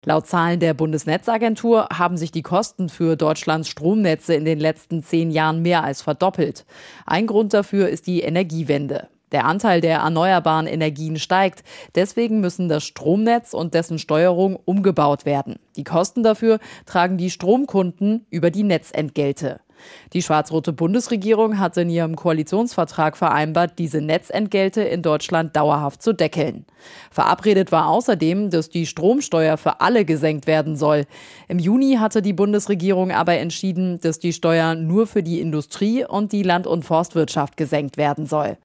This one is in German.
Laut Zahlen der Bundesnetzagentur haben sich die Kosten für Deutschlands Stromnetze in den letzten 10 Jahren mehr als verdoppelt. Ein Grund dafür ist die Energiewende. Der Anteil der erneuerbaren Energien steigt. Deswegen müssen das Stromnetz und dessen Steuerung umgebaut werden. Die Kosten dafür tragen die Stromkunden über die Netzentgelte. Die schwarz-rote Bundesregierung hat in ihrem Koalitionsvertrag vereinbart, diese Netzentgelte in Deutschland dauerhaft zu deckeln. Verabredet war außerdem, dass die Stromsteuer für alle gesenkt werden soll. Im Juni hatte die Bundesregierung aber entschieden, dass die Steuer nur für die Industrie und die Land- und Forstwirtschaft gesenkt werden soll.